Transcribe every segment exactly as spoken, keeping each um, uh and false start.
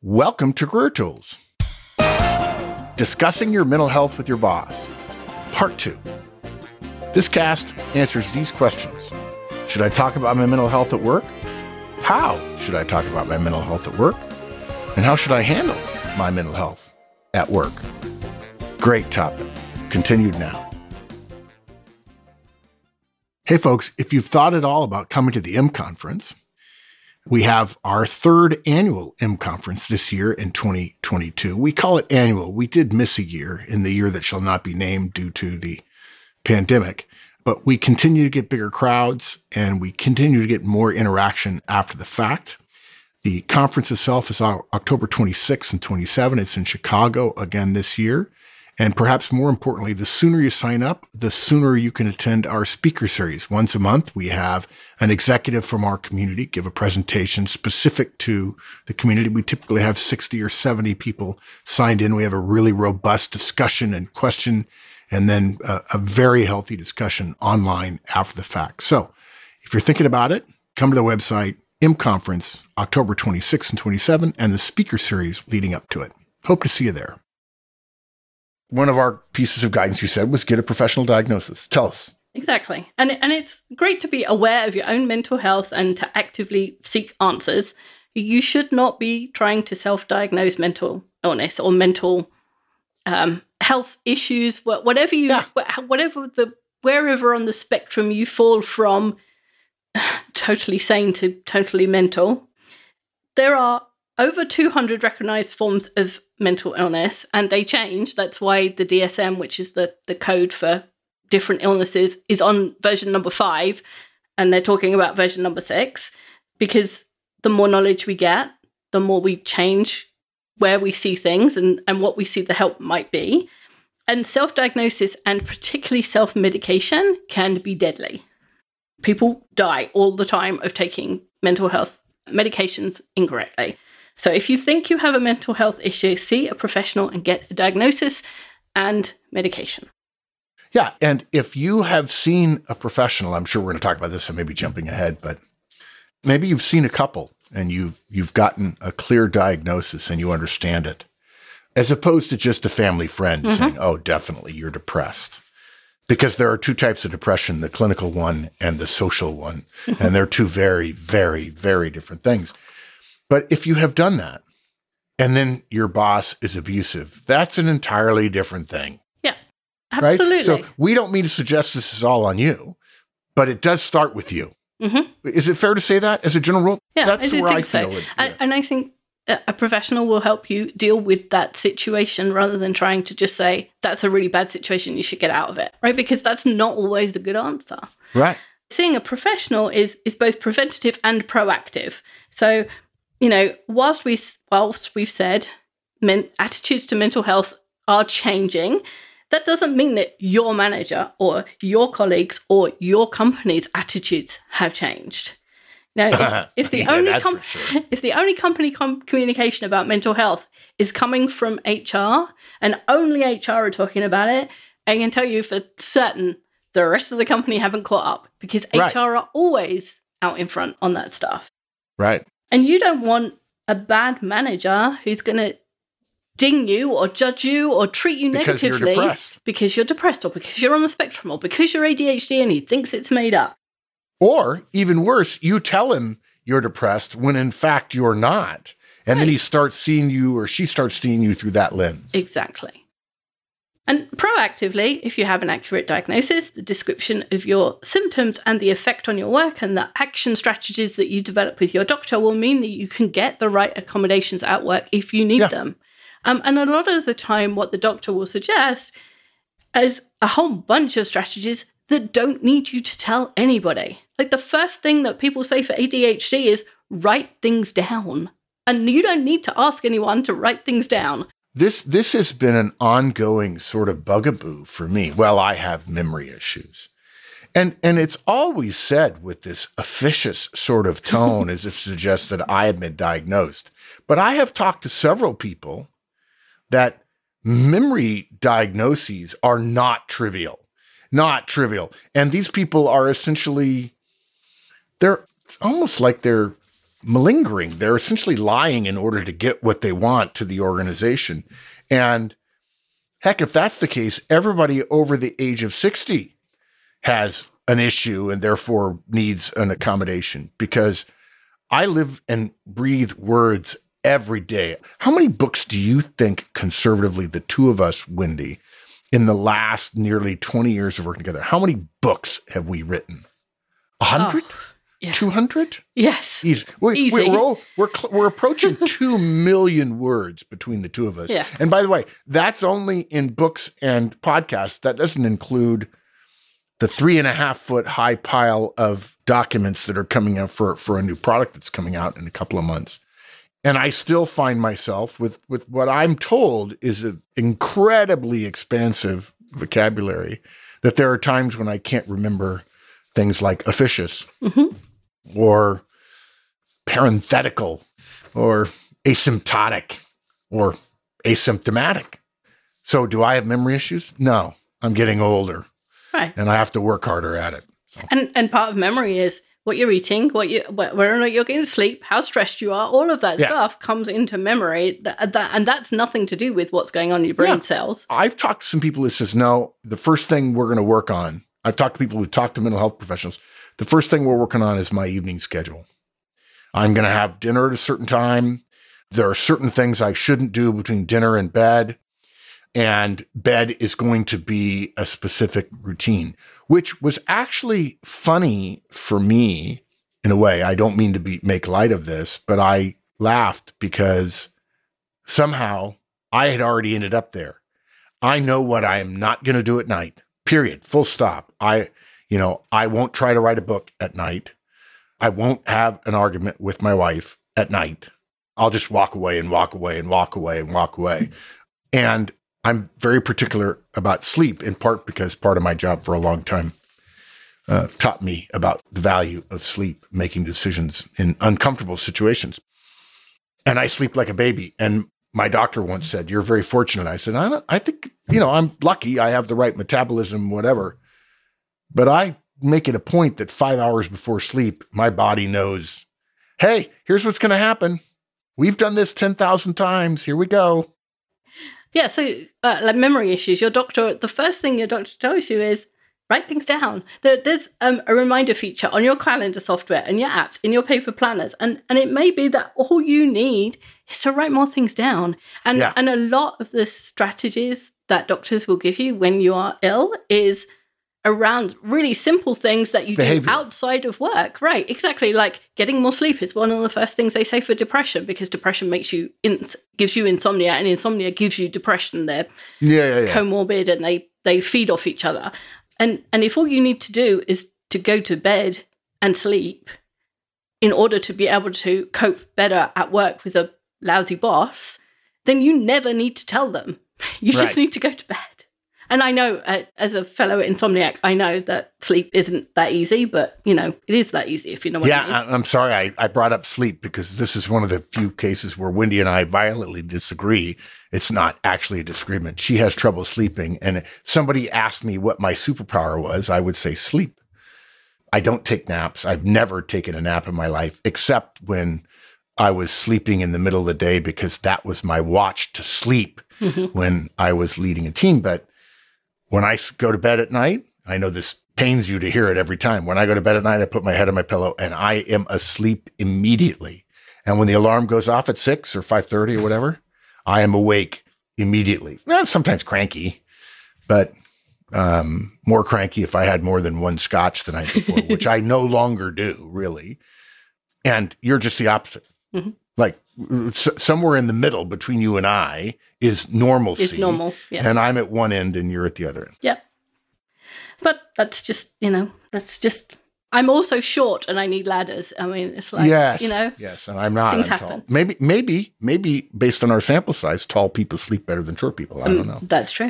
Welcome to Career Tools. Discussing your mental health with your boss. Part two. This cast answers these questions. Should I talk about my mental health at work? How should I talk about my mental health at work? And how should I handle my mental health at work? Great topic. Continued now. Hey folks, if you've thought at all about coming to the M Conference, we have our third annual M Conference this year in twenty twenty-two. We call it annual. We did miss a year in the year that shall not be named due to the pandemic, but we continue to get bigger crowds and we continue to get more interaction after the fact. The conference itself is October twenty-sixth and twenty-seventh. It's in Chicago again this year. And perhaps more importantly, the sooner you sign up, the sooner you can attend our speaker series. Once a month, we have an executive from our community give a presentation specific to the community. We typically have sixty or seventy people signed in. We have a really robust discussion and question, and then a, a very healthy discussion online after the fact. So if you're thinking about it, come to the website, M Conference, October twenty-sixth and twenty-seventh, and the speaker series leading up to it. Hope to see you there. One of our pieces of guidance, you said, was get a professional diagnosis. Tell us. Exactly. And, and it's great to be aware of your own mental health and to actively seek answers. You should not be trying to self-diagnose mental illness or mental um, health issues, whatever you, yeah. whatever the, wherever on the spectrum you fall from totally sane to totally mental. There are over two hundred recognized forms of mental illness, and they change. That's why the D S M, which is the, the code for different illnesses, is on version number five, and they're talking about version number six, because the more knowledge we get, the more we change where we see things and, and what we see the help might be. And self-diagnosis, and particularly self-medication, can be deadly. People die all the time of taking mental health medications incorrectly. So if you think you have a mental health issue, see a professional and get a diagnosis and medication. Yeah, and if you have seen a professional, I'm sure we're going to talk about this, so maybe jumping ahead, but maybe you've seen a couple and you've you've gotten a clear diagnosis and you understand it, as opposed to just a family friend mm-hmm. saying, oh, definitely, you're depressed. Because there are two types of depression, the clinical one and the social one, mm-hmm. and they're two very, very, very different things. But if you have done that, and then your boss is abusive, that's an entirely different thing. Yeah, absolutely. Right? So we don't mean to suggest this is all on you, but it does start with you. Mm-hmm. Is it fair to say that as a general rule? Yeah, that's I where I think feel so. it. And, yeah. and I think a professional will help you deal with that situation rather than trying to just say, that's a really bad situation, you should get out of it, right? Because that's not always a good answer. Right. Seeing a professional is is both preventative and proactive. So, you know, whilst, we, whilst we've said men, attitudes to mental health are changing, that doesn't mean that your manager or your colleagues or your company's attitudes have changed. Now, if, if the yeah, only com- sure. if the only company com- communication about mental health is coming from H R and only H R are talking about it, I can tell you for certain the rest of the company haven't caught up, because right. H R are always out in front on that stuff. Right. And you don't want a bad manager who's going to ding you or judge you or treat you because negatively you're depressed. because you're depressed or because you're on the spectrum or because you're A D H D and he thinks it's made up. Or even worse, you tell him you're depressed when in fact you're not. And right. then he starts seeing you, or she starts seeing you through that lens. Exactly. And proactively, if you have an accurate diagnosis, the description of your symptoms and the effect on your work and the action strategies that you develop with your doctor will mean that you can get the right accommodations at work if you need yeah. them. Um, and a lot of the time, what the doctor will suggest is a whole bunch of strategies that don't need you to tell anybody. Like the first thing that people say for A D H D is write things down. And you don't need to ask anyone to write things down. This this has been an ongoing sort of bugaboo for me. Well, I have memory issues. And and it's always said with this officious sort of tone as if to suggest that I have been diagnosed. But I have talked to several people that memory diagnoses are not trivial. Not trivial. And these people are essentially, they're almost like they're malingering. They're essentially lying in order to get what they want to the organization. And heck, if that's the case, everybody over the age of sixty has an issue and therefore needs an accommodation, because I live and breathe words every day. How many books do you think conservatively, the two of us, Wendy, in the last nearly twenty years of working together, how many books have we written? A hundred? Oh, yeah. two hundred? Yes. Easy. We're, Easy. We're, all, we're, cl- we're approaching two million words between the two of us. Yeah. And by the way, that's only in books and podcasts. That doesn't include the three and a half foot high pile of documents that are coming out for, for a new product that's coming out in a couple of months. And I still find myself with, with what I'm told is an incredibly expansive vocabulary, that there are times when I can't remember things like officious Mm-hmm. or parenthetical or asymptotic or asymptomatic. So do I have memory issues? No, I'm getting older. Right. And I have to work harder at it. So. And and part of memory is what you're eating, what you whether or not you're getting sleep, how stressed you are, all of that Yeah. stuff comes into memory. That, that and that's nothing to do with what's going on in your brain Yeah. cells. I've talked to some people who says, no, the first thing we're going to work on, I've talked to people who talk to mental health professionals. The first thing we're working on is my evening schedule. I'm going to have dinner at a certain time. There are certain things I shouldn't do between dinner and bed. And bed is going to be a specific routine, which was actually funny for me in a way. I don't mean to be make light of this, but I laughed because somehow I had already ended up there. I know what I am not going to do at night, period, full stop. I, you know, I won't try to write a book at night. I won't have an argument with my wife at night. I'll just walk away and walk away and walk away and walk away. And I'm very particular about sleep, in part because part of my job for a long time uh, taught me about the value of sleep, making decisions in uncomfortable situations. And I sleep like a baby. And my doctor once said, "You're very fortunate." I said, I, don't, I think, you know, I'm lucky. I have the right metabolism, whatever. But I make it a point that five hours before sleep, my body knows, hey, here's what's going to happen. We've done this ten thousand times. Here we go. Yeah, so uh, like memory issues, your doctor, the first thing your doctor tells you is write things down. There, there's um, a reminder feature on your calendar software and your apps, in your paper planners. And, and it may be that all you need is to write more things down. And, Yeah. and a lot of the strategies that doctors will give you when you are ill is around really simple things that you Behavior. do outside of work. Right, exactly. Like getting more sleep is one of the first things they say for depression, because depression makes you, ins- gives you insomnia, and insomnia gives you depression. They're Yeah, yeah, yeah. comorbid and they, they feed off each other. And, and if all you need to do is to go to bed and sleep in order to be able to cope better at work with a lousy boss, then you never need to tell them. You just Right. need to go to bed. And I know, uh, as a fellow insomniac, I know that sleep isn't that easy, but, you know, it is that easy, if you know what Yeah, I mean. I- I'm sorry I, I brought up sleep because this is one of the few cases where Wendy and I violently disagree. It's not actually a disagreement. She has trouble sleeping. And if somebody asked me what my superpower was, I would say sleep. I don't take naps. I've never taken a nap in my life, except when I was sleeping in the middle of the day, because that was my watch to sleep Mhm. when I was leading a team. But when I s- go to bed at night, I know this pains you to hear it every time. When I go to bed at night, I put my head on my pillow and I am asleep immediately. And when the alarm goes off at six or five thirty or whatever, I am awake immediately. Well, sometimes cranky, but um, more cranky if I had more than one scotch the night before, which I no longer do, really. And you're just the opposite. Mhm. Like s- somewhere in the middle between you and I is normalcy. It's normal, yeah. And I'm at one end and you're at the other end. Yep. But that's just, you know, that's just, I'm also short and I need ladders. I mean, it's like, yes. you know, Yes. And I'm not. things I'm happen. tall. Maybe, maybe, maybe based on our sample size, tall people sleep better than short people. I don't know. that's true.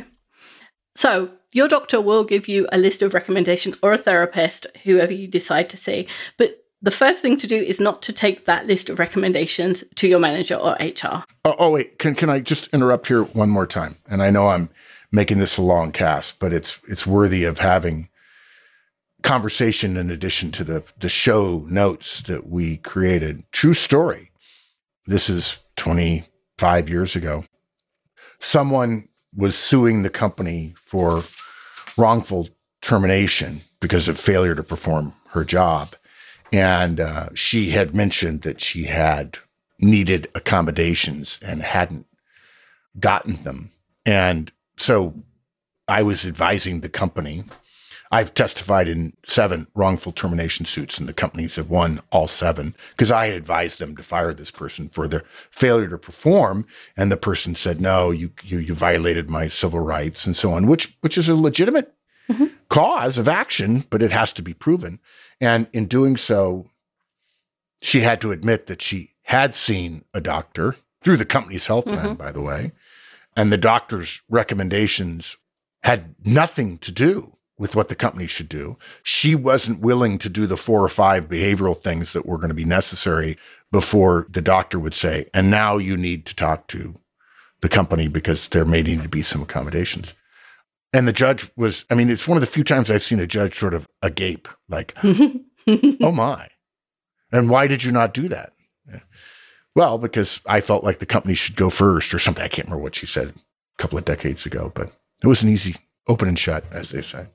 So your doctor will give you a list of recommendations, or a therapist, whoever you decide to see. But the first thing to do is not to take that list of recommendations to your manager or H R. Oh, oh wait. Can can I just interrupt here one more time? And I know I'm making this a long cast, but it's it's worthy of having conversation in addition to the, the show notes that we created. True story. This is twenty-five years ago. Someone was suing the company for wrongful termination because of failure to perform her job. And uh, she had mentioned that she had needed accommodations and hadn't gotten them. And so I was advising the company. I've testified in seven wrongful termination suits, and the companies have won all seven because I had advised them to fire this person for their failure to perform. And the person said, no, you you, you violated my civil rights and so on, which which is a legitimate mm-hmm. cause of action, but it has to be proven. And in doing so, she had to admit that she had seen a doctor through the company's health plan, mm-hmm. by the way, and the doctor's recommendations had nothing to do with what the company should do. She wasn't willing to do the four or five behavioral things that were going to be necessary before the doctor would say, and now you need to talk to the company because there may need to be some accommodations. And the judge was, I mean, it's one of the few times I've seen a judge sort of agape, like, oh my. And why did you not do that? Yeah. Well, because I felt like the company should go first or something. I can't remember what she said a couple of decades ago, but it was an easy open and shut, as they say.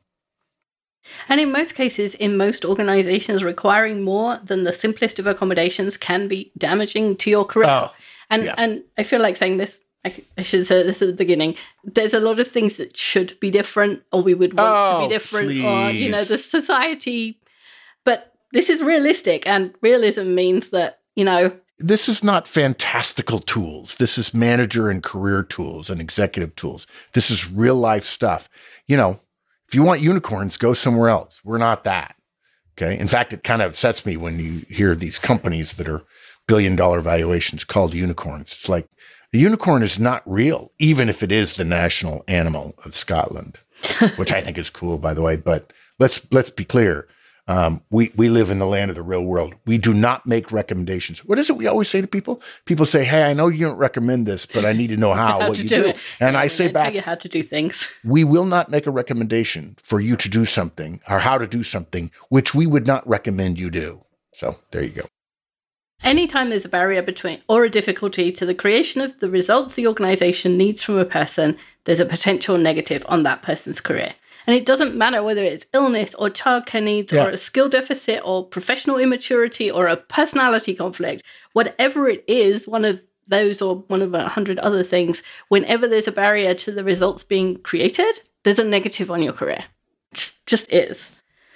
And in most cases, in most organizations, requiring more than the simplest of accommodations can be damaging to your career. Oh, and yeah. and I feel like saying this, I, I should say this at the beginning, there's a lot of things that should be different, or we would want oh, to be different, please. Or, you know, the society. But this is realistic, and realism means that, you know, this is not fantastical tools. This is manager and career tools and executive tools. This is real life stuff. You know, if you want unicorns, go somewhere else. We're not that. Okay. In fact, it kind of upsets me when you hear these companies that are billion dollar valuations called unicorns. It's like a unicorn is not real, even if it is the national animal of Scotland, which I think is cool, by the way. But let's let's be clear. Um, we, we live in the land of the real world. We do not make recommendations. What is it we always say to people? People say, hey, I know you don't recommend this, but I need to know how, what you do. do. And I, I say back, tell you how to do things. We will not make a recommendation for you to do something or how to do something, which we would not recommend you do. So there you go. Anytime there's a barrier between or a difficulty to the creation of the results the organization needs from a person, there's a potential negative on that person's career. And it doesn't matter whether it's illness or childcare needs yeah. or a skill deficit or professional immaturity or a personality conflict, whatever it is, one of those or one of a hundred other things, whenever there's a barrier to the results being created, there's a negative on your career. It just is.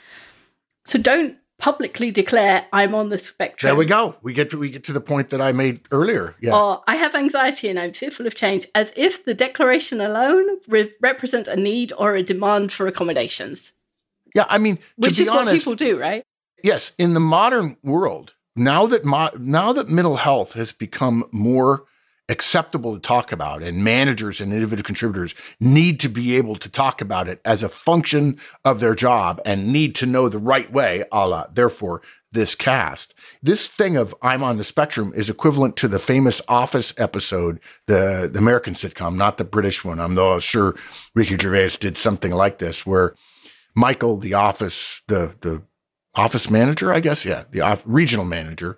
So don't publicly declare I'm on the spectrum. There we go. We get to we get to the point that I made earlier. Yeah. Or I have anxiety and I'm fearful of change, as if the declaration alone re- represents a need or a demand for accommodations. Yeah, I mean, to which be is honest, what people do, right? Yes, in the modern world, now that mo- now that mental health has become more acceptable to talk about, and managers and individual contributors need to be able to talk about it as a function of their job and need to know the right way, a la, therefore, this cast. This thing of I'm on the spectrum is equivalent to the famous Office episode, the, the American sitcom, not the British one. I'm though sure Ricky Gervais did something like this, where Michael, the office, the, the office manager, I guess, yeah, the off, regional manager,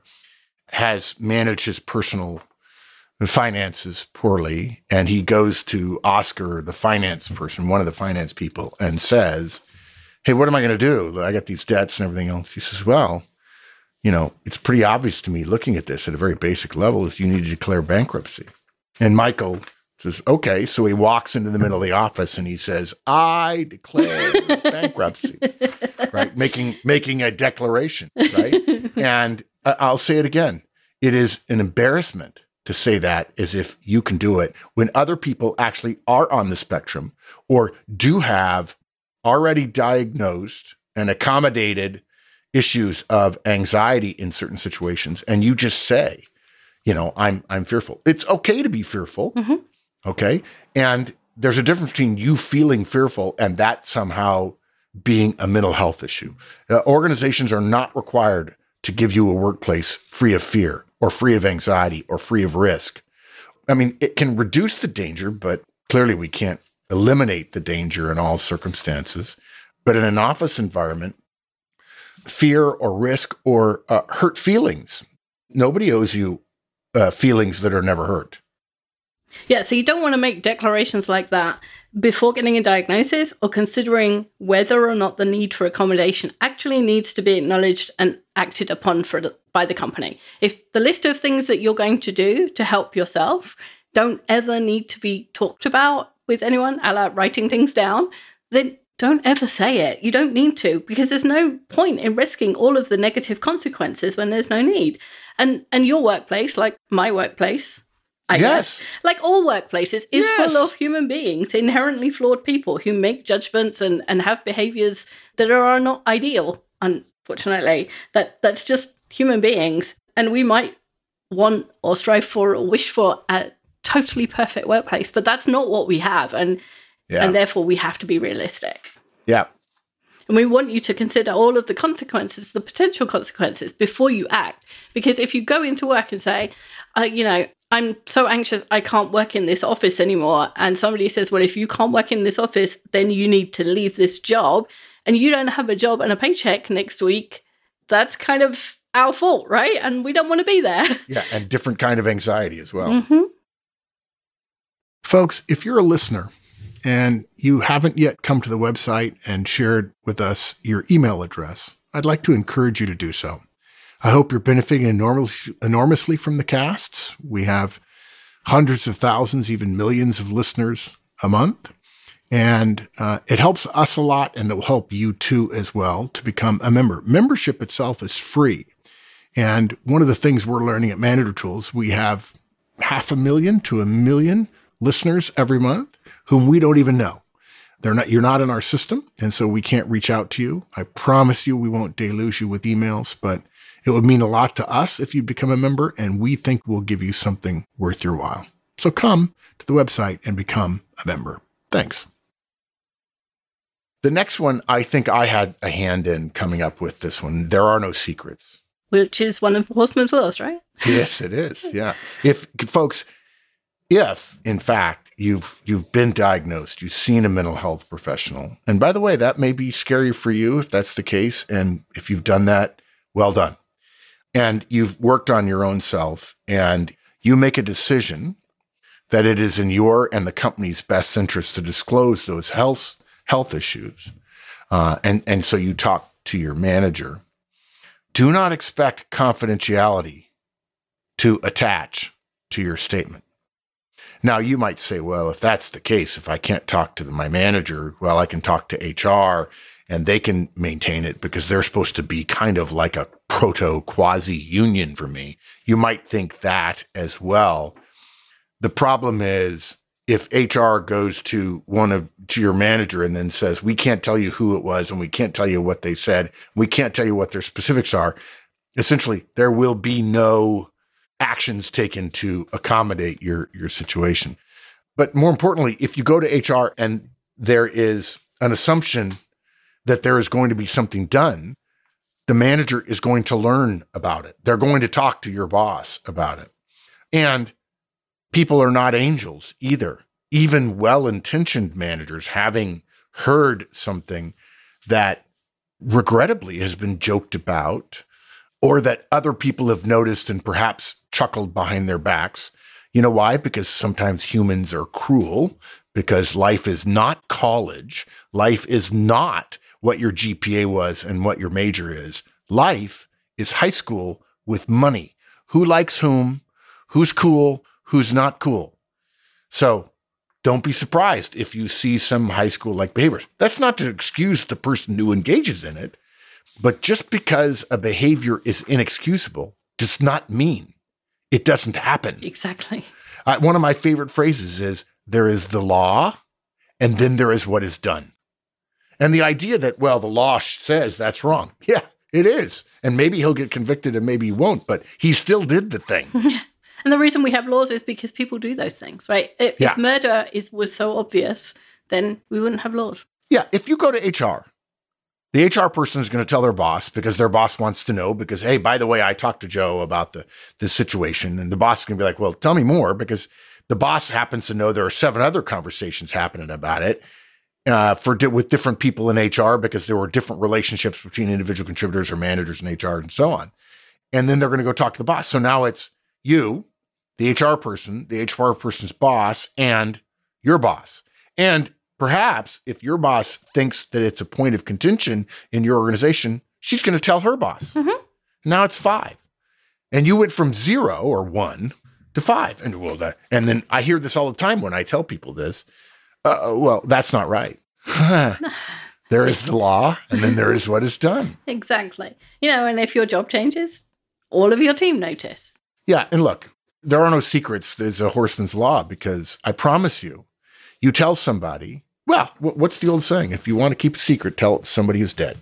has managed his personal the finances poorly, and he goes to Oscar, the finance person, one of the finance people, and says, hey, what am I going to do? I got these debts and everything else. He says, well, you know, it's pretty obvious to me looking at this at a very basic level is you need to declare bankruptcy. And Michael says, okay. So he walks into the middle of the office and he says, I declare bankruptcy, right? Making, making a declaration, right? And I'll say it again. It is an embarrassment to say that as if you can do it when other people actually are on the spectrum or do have already diagnosed and accommodated issues of anxiety in certain situations. And you just say, you know, I'm, I'm fearful. It's okay to be fearful. Mm-hmm. Okay. And there's a difference between you feeling fearful and that somehow being a mental health issue. Uh, organizations are not required to give you a workplace free of fear or free of anxiety or free of risk. I mean, it can reduce the danger, but clearly we can't eliminate the danger in all circumstances. But in an office environment, fear or risk or uh, hurt feelings. Nobody owes you uh, feelings that are never hurt. Yeah, so you don't want to make declarations like that before getting a diagnosis or considering whether or not the need for accommodation actually needs to be acknowledged and acted upon for the, by the company. If the list of things that you're going to do to help yourself don't ever need to be talked about with anyone, a la writing things down, then don't ever say it. You don't need to, because there's no point in risking all of the negative consequences when there's no need. And and your workplace, like my workplace, I yes. guess, like all workplaces, is yes. full of human beings, inherently flawed people who make judgments and, and have behaviors that are not ideal, unfortunately. That That's just human beings. And we might want or strive for or wish for a totally perfect workplace, but that's not what we have. And yeah. and therefore we have to be realistic. Yeah. And we want you to consider all of the consequences, the potential consequences, before you act. Because if you go into work and say, uh, you know, I'm so anxious, I can't work in this office anymore. And somebody says, well, if you can't work in this office, then you need to leave this job. And you don't have a job and a paycheck next week. That's kind of our fault, right? And we don't want to be there. Yeah, and different kind of anxiety as well. Mm-hmm. Folks, if you're a listener and you haven't yet come to the website and shared with us your email address, I'd like to encourage you to do so. I hope you're benefiting enormous, enormously from the casts. We have hundreds of thousands, even millions of listeners a month. And uh, it helps us a lot, and it will help you too as well to become a member. Membership itself is free. And one of the things we're learning at Manager Tools, we have half a million to a million listeners every month whom we don't even know. They're not, you're not in our system, and so we can't reach out to you. I promise you we won't deluge you with emails, but it would mean a lot to us if you become a member, and we think we'll give you something worth your while. So come to the website and become a member. Thanks. The next one, I think I had a hand in coming up with this one. There are no secrets. Which is one of Horstman's laws, right? Yes, it is. Yeah. If folks, if in fact you've you've been diagnosed, you've seen a mental health professional, and by the way, that may be scary for you if that's the case, and if you've done that, well done. And you've worked on your own self, and you make a decision that it is in your and the company's best interest to disclose those health health issues, uh, and and so you talk to your manager. Do not expect confidentiality to attach to your statement. Now, you might say, well, if that's the case, if I can't talk to my manager, well, I can talk to H R and they can maintain it because they're supposed to be kind of like a proto-quasi-union for me. You might think that as well. The problem is if H R goes to one of to your manager and then says, we can't tell you who it was and we can't tell you what they said, we can't tell you what their specifics are, essentially there will be no actions taken to accommodate your, your situation. But more importantly, if you go to H R and there is an assumption that there is going to be something done, the manager is going to learn about it. They're going to talk to your boss about it. And people are not angels either. Even well-intentioned managers, having heard something that regrettably has been joked about, or that other people have noticed and perhaps chuckled behind their backs. You know why? Because sometimes humans are cruel, because life is not college. Life is not what your G P A was and what your major is. Life is high school with money. Who likes whom? Who's cool? Who's not cool? So don't be surprised if you see some high school-like behaviors. That's not to excuse the person who engages in it, but just because a behavior is inexcusable does not mean it doesn't happen. Exactly. Uh, one of my favorite phrases is, there is the law, and then there is what is done. And the idea that, well, the law says that's wrong. Yeah, it is. And maybe he'll get convicted and maybe he won't, but he still did the thing. And the reason we have laws is because people do those things, right? If, yeah. if murder is was so obvious, then we wouldn't have laws. Yeah, if you go to H R, the H R person is going to tell their boss because their boss wants to know because, hey, by the way, I talked to Joe about the this situation. And the boss is going to be like, well, tell me more, because the boss happens to know there are seven other conversations happening about it. uh, for di- with different people in H R because there were different relationships between individual contributors or managers in H R and so on. And then they're going to go talk to the boss. So now it's you, the H R person, the H R person's boss, and your boss. And perhaps if your boss thinks that it's a point of contention in your organization, she's going to tell her boss. Mm-hmm. Now it's five. And you went from zero or one to five. And well, that, and then I hear this all the time when I tell people this. Uh, well, that's not right. There is the law, and then there is what is done. Exactly. You know, and if your job changes, all of your team notice. Yeah, and look, there are no secrets. There's a horseman's law because I promise you, you tell somebody, well, what's the old saying? If you want to keep a secret, tell somebody who's dead.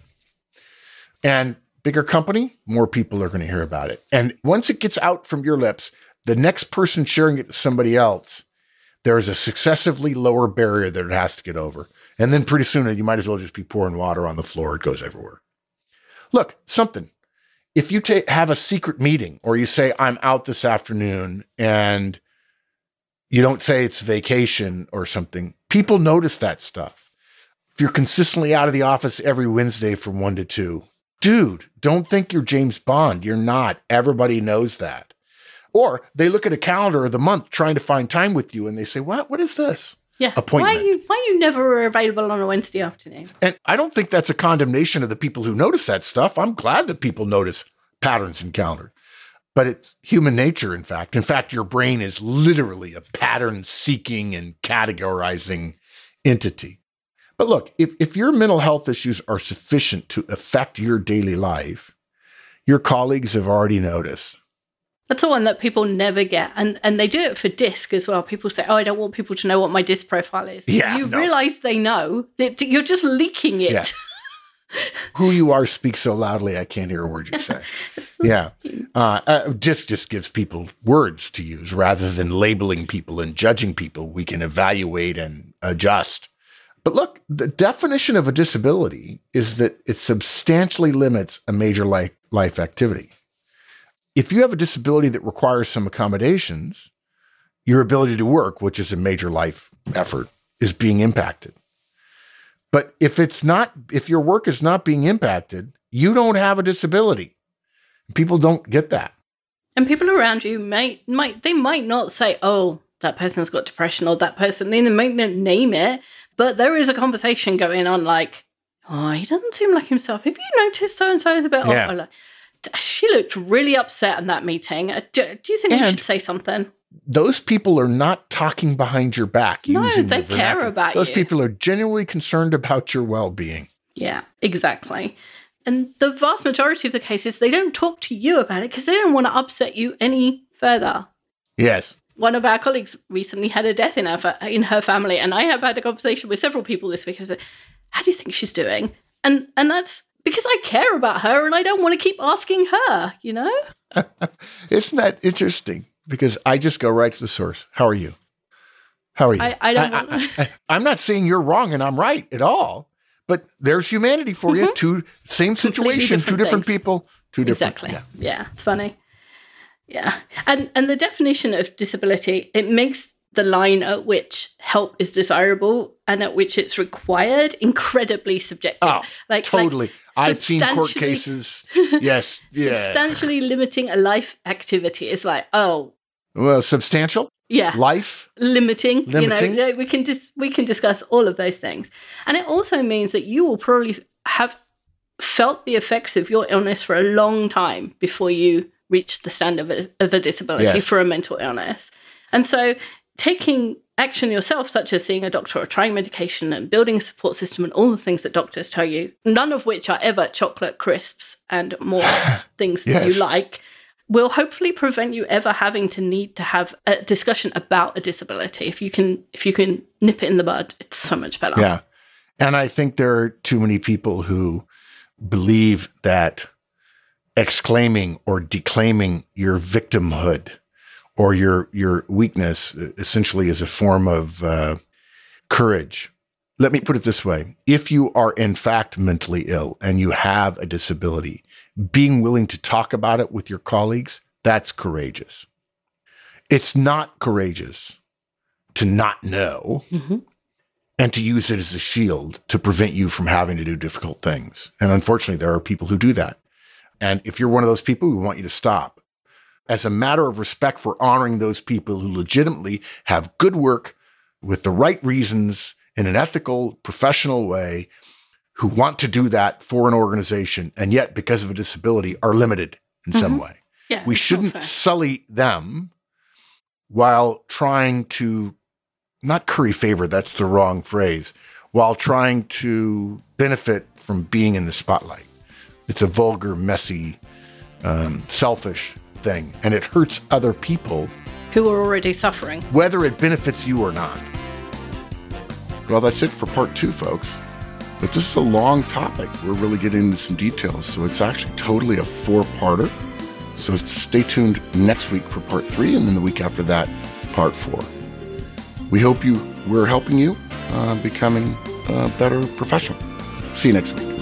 And bigger company, more people are going to hear about it. And once it gets out from your lips, the next person sharing it to somebody else, there's a successively lower barrier that it has to get over. And then pretty soon you might as well just be pouring water on the floor. It goes everywhere. Look, something. If you ta- have a secret meeting or you say, I'm out this afternoon and you don't say it's vacation or something, people notice that stuff. If you're consistently out of the office every Wednesday from one to two, dude, don't think you're James Bond. You're not. Everybody knows that. Or they look at a calendar of the month trying to find time with you and they say, what, what is this? Yeah. Appointment. Why are you, why are you never available on a Wednesday afternoon? And I don't think that's a condemnation of the people who notice that stuff. I'm glad that people notice patterns in calendar. But it's human nature, in fact. In fact, your brain is literally a pattern-seeking and categorizing entity. But look, if, if your mental health issues are sufficient to affect your daily life, your colleagues have already noticed. That's the one that people never get. And and they do it for DISC as well. People say, oh, I don't want people to know what my DISC profile is. Yeah, you no. realize they know that you're just leaking it. Yeah. Who you are speaks so loudly, I can't hear a word you say. so yeah. Uh, uh, DISC just gives people words to use rather than labeling people and judging people. We can evaluate and adjust. But look, the definition of a disability is that it substantially limits a major life, life activity. If you have a disability that requires some accommodations, your ability to work, which is a major life effort, is being impacted. But if it's not, if your work is not being impacted, you don't have a disability. People don't get that. And people around you might, might they might not say, oh, that person's got depression or that person, they might not name it, but there is a conversation going on like, oh, he doesn't seem like himself. Have you noticed so-and-so is a bit Yeah. off? Or like, she looked really upset in that meeting. Do, do you think And we should say something? Those people are not talking behind your back. No, using they the care vernacular. about Those you. people are genuinely concerned about your well-being. Yeah, exactly. And the vast majority of the cases, they don't talk to you about it because they don't want to upset you any further. Yes. One of our colleagues recently had a death in her fa- in her family, and I have had a conversation with several people this week. I was like, how do you think she's doing? And and that's because I care about her and I don't want to keep asking her, you know? Isn't that interesting? Because I just go right to the source. How are you? How are you? I, I don't I, want I, I, I'm not saying you're wrong and I'm right at all, but there's humanity for you. Mhm. Two, same Completely situation, different two different things. people, two different. Exactly. Yeah. Yeah, it's funny. Yeah. And and the definition of disability, it makes the line at which help is desirable and at which it's required incredibly subjective. Oh, like totally. Like I've seen court substantially- cases. Yes. Yeah. Substantially limiting a life activity is like, oh, Well, substantial yeah. life. limiting, Limiting. you know, we can just we can discuss all of those things. And it also means that you will probably have felt the effects of your illness for a long time before you reach the stand of a, of a disability Yes. for a mental illness. And so taking action yourself, such as seeing a doctor or trying medication and building a support system and all the things that doctors tell you, none of which are ever chocolate crisps and more things that Yes. you like, will hopefully prevent you ever having to need to have a discussion about a disability. If you can, if you can nip it in the bud, it's so much better. Yeah. And I think there are too many people who believe that exclaiming or declaiming your victimhood or your your weakness essentially is a form of uh, courage. Let me put it this way. If you are in fact mentally ill and you have a disability, being willing to talk about it with your colleagues, that's courageous. It's not courageous to not know. Mhm. and to use it as a shield to prevent you from having to do difficult things. And unfortunately, there are people who do that. And if you're one of those people, we want you to stop. As a matter of respect for honoring those people who legitimately have good work with the right reasons in an ethical, professional way, who want to do that for an organization, and yet, because of a disability, are limited in mm-hmm. some way. Yeah, we shouldn't sully them while trying to, not curry favor, that's the wrong phrase, while trying to benefit from being in the spotlight. It's a vulgar, messy, um, selfish thing, and it hurts other people who are already suffering, whether it benefits you or not. Well, that's it for part two, folks. But this is a long topic. We're really getting into some details, so it's actually totally a four-parter. So stay tuned next week for part three, and then the week after that, part four. We hope you we're helping you uh, becoming a better professional. See you next week.